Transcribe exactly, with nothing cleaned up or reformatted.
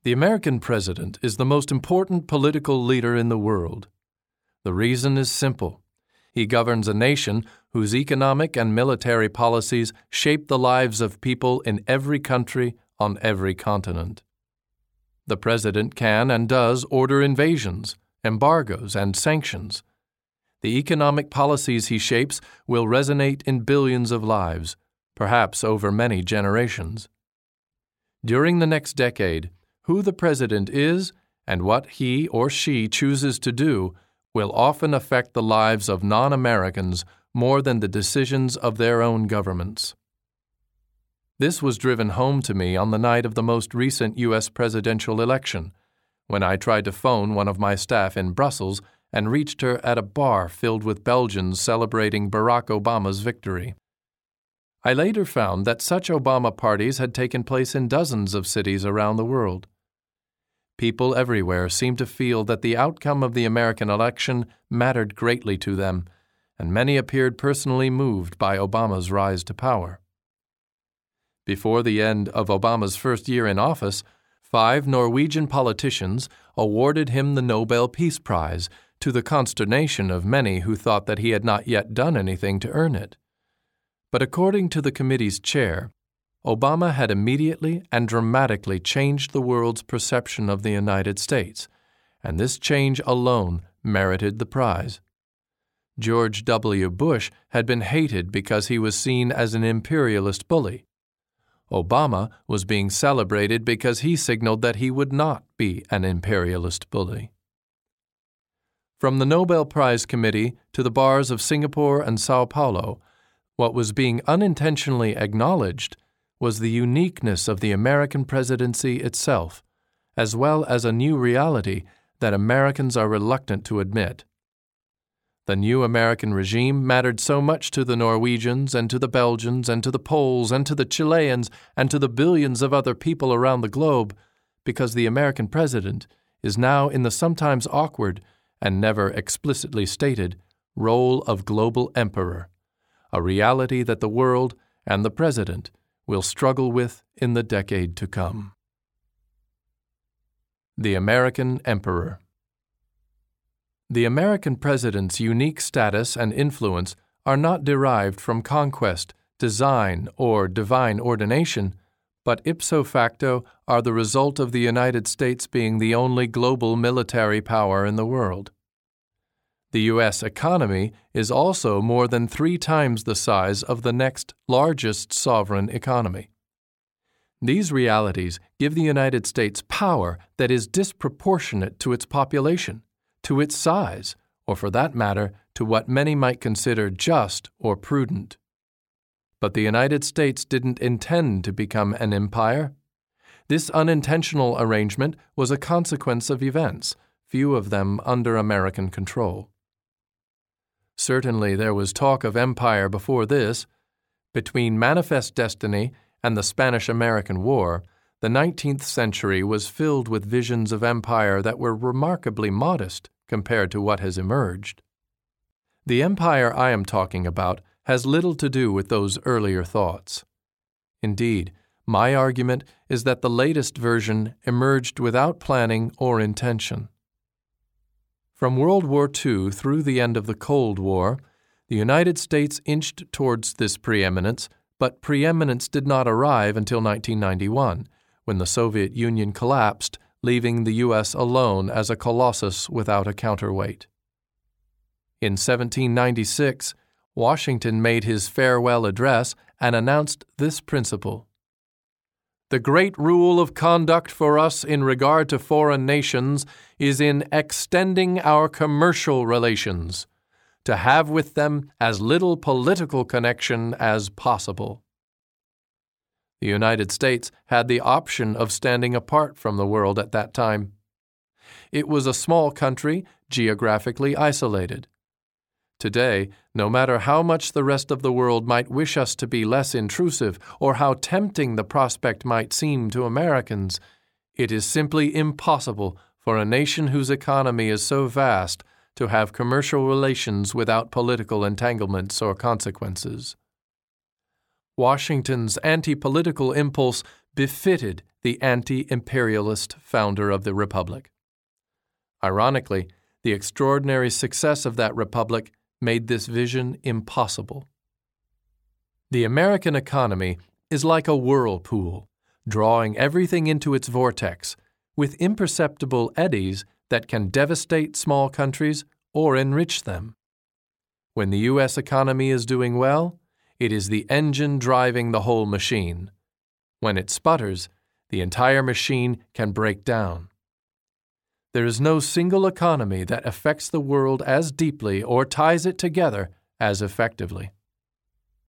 The American president is the most important political leader in the world. The reason is simple. He governs a nation whose economic and military policies shape the lives of people in every country on every continent. The president can and does order invasions, embargoes, and sanctions. The economic policies he shapes will resonate in billions of lives, perhaps over many generations. During the next decade, who the president is and what he or she chooses to do will often affect the lives of non-Americans more than the decisions of their own governments. This was driven home to me on the night of the most recent U S presidential election, when I tried to phone one of my staff in Brussels and reached her at a bar filled with Belgians celebrating Barack Obama's victory. I later found that such Obama parties had taken place in dozens of cities around the world. People everywhere seemed to feel that the outcome of the American election mattered greatly to them, and many appeared personally moved by Obama's rise to power. Before the end of Obama's first year in office, five Norwegian politicians awarded him the Nobel Peace Prize, to the consternation of many who thought that he had not yet done anything to earn it. But according to the committee's chair, Obama had immediately and dramatically changed the world's perception of the United States, and this change alone merited the prize. George W. Bush had been hated because he was seen as an imperialist bully. Obama was being celebrated because he signaled that he would not be an imperialist bully. From the Nobel Prize Committee to the bars of Singapore and Sao Paulo, what was being unintentionally acknowledged was the uniqueness of the American presidency itself, as well as a new reality that Americans are reluctant to admit. The new American regime mattered so much to the Norwegians and to the Belgians and to the Poles and to the Chileans and to the billions of other people around the globe because the American president is now in the sometimes awkward and never explicitly stated role of global emperor, a reality that the world and the president will struggle with in the decade to come. The American Emperor. The American president's unique status and influence are not derived from conquest, design, or divine ordination, but ipso facto are the result of the United States being the only global military power in the world. The U S economy is also more than three times the size of the next largest sovereign economy. These realities give the United States power that is disproportionate to its population, to its size, or for that matter, to what many might consider just or prudent. But the United States didn't intend to become an empire. This unintentional arrangement was a consequence of events, few of them under American control. Certainly there was talk of empire before this. Between Manifest Destiny and the Spanish-American War, the nineteenth century was filled with visions of empire that were remarkably modest compared to what has emerged. The empire I am talking about has little to do with those earlier thoughts. Indeed, my argument is that the latest version emerged without planning or intention. From World War Two through the end of the Cold War, the United States inched towards this preeminence, but preeminence did not arrive until nineteen ninety-one, when the Soviet Union collapsed, leaving the U S alone as a colossus without a counterweight. In seventeen ninety-six, Washington made his farewell address and announced this principle: "The great rule of conduct for us in regard to foreign nations is in extending our commercial relations, to have with them as little political connection as possible." The United States had the option of standing apart from the world at that time. It was a small country, geographically isolated. Today, no matter how much the rest of the world might wish us to be less intrusive or how tempting the prospect might seem to Americans, it is simply impossible for a nation whose economy is so vast to have commercial relations without political entanglements or consequences. Washington's anti-political impulse befitted the anti-imperialist founder of the Republic. Ironically, the extraordinary success of that republic made this vision impossible. The American economy is like a whirlpool, drawing everything into its vortex, with imperceptible eddies that can devastate small countries or enrich them. When the U S economy is doing well, it is the engine driving the whole machine. When it sputters, the entire machine can break down. There is no single economy that affects the world as deeply or ties it together as effectively.